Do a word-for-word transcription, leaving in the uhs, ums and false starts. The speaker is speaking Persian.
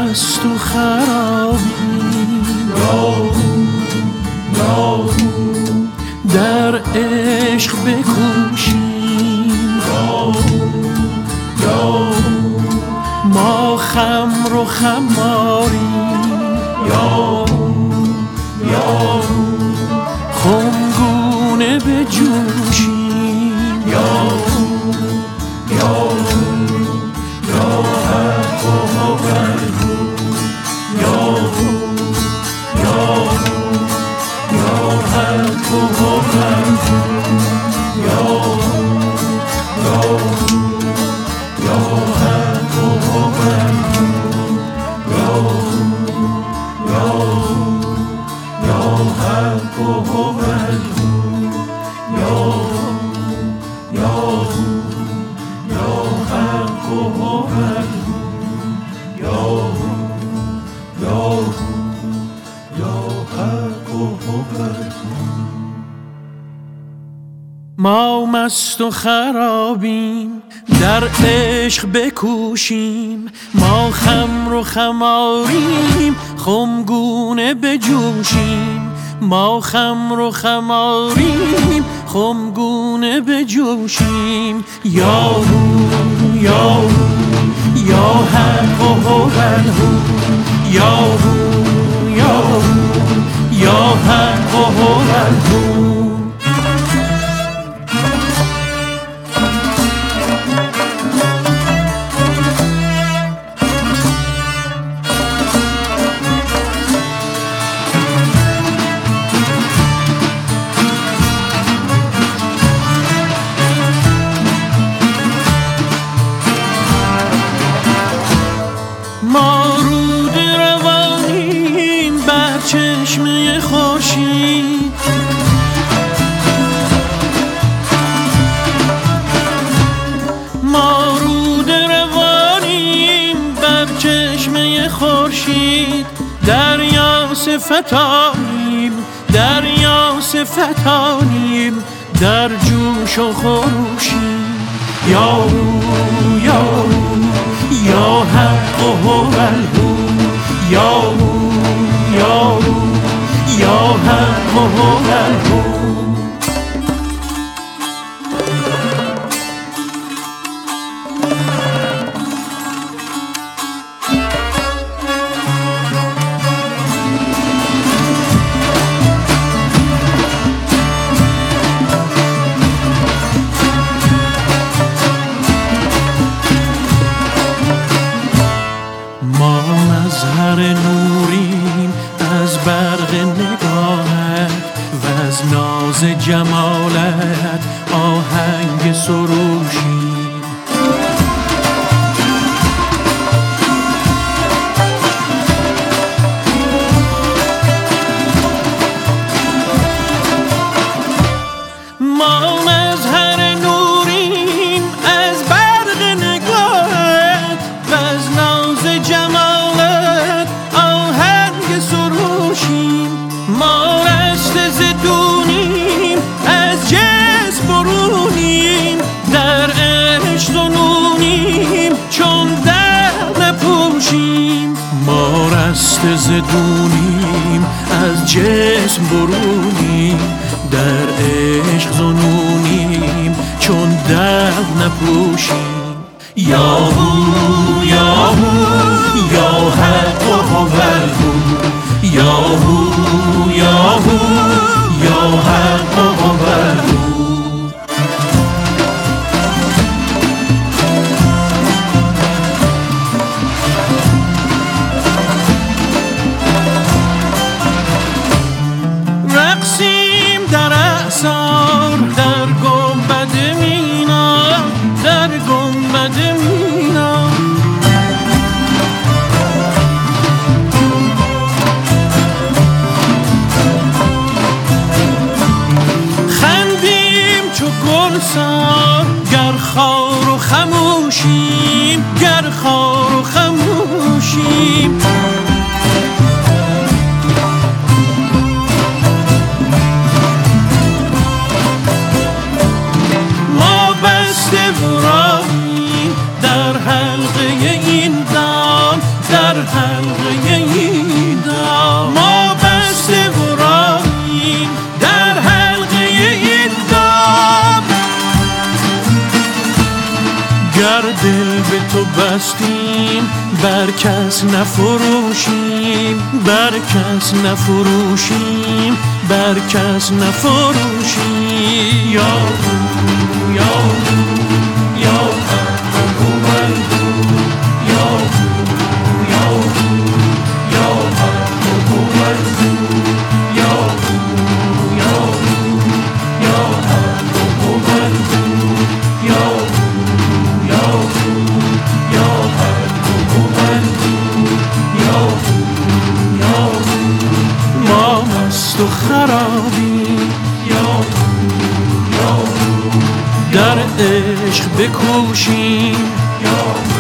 مست و خرابیم، در عشق بکوشیم، ما خمر و خماریم، خمگونه بجوشیم، ما مست و خرابیم، در عشق بکوشیم، ما خمر و خماریم، خمگونه بجوشیم، ما خمر و خماریم، خمگونه بجوشیم. یا هو یا هو یا حق و هو، یا هو یا هو یا حق و هو. ما رود روانیم بر چشمه خورشید، ما رود روانیم بر چشمه خورشید، دریا صفتانیم، دریا صفتانیم، در جوش و خروشیم. یا هو یا هو یا حق و هو یا هو یا هو یا حق و هو. ما مظهر نوریم از برق نگاهت و از ناز جمالت آهنگ سروشیم. ما مظهر نوریم از برق نگاهت و از ناز جمالت آهنگ سروشیم. ما رشته زدونیم از جسم برونیم، در عشق زنونیم چون در نپوشیم. ما رشته زدونیم از جسم برونیم، در عشق زنونیم چون در نپوشیم. یا هو یا هو یا حق و هو یا هو یا هو یا حق و هو. رقصیم در اعصار در گنبد مینا، در گنبد مینا. خندیم چو گلزار گر خار و خموشیم، گر خار و خموشیم. در حلقه این دام، در حلقه گر دل به تو بستیم بر کس نفروشیم، بر کس نفروشیم، بر کس نفروشیم. یا یا یا تو خرابی در عشق بکوشیم.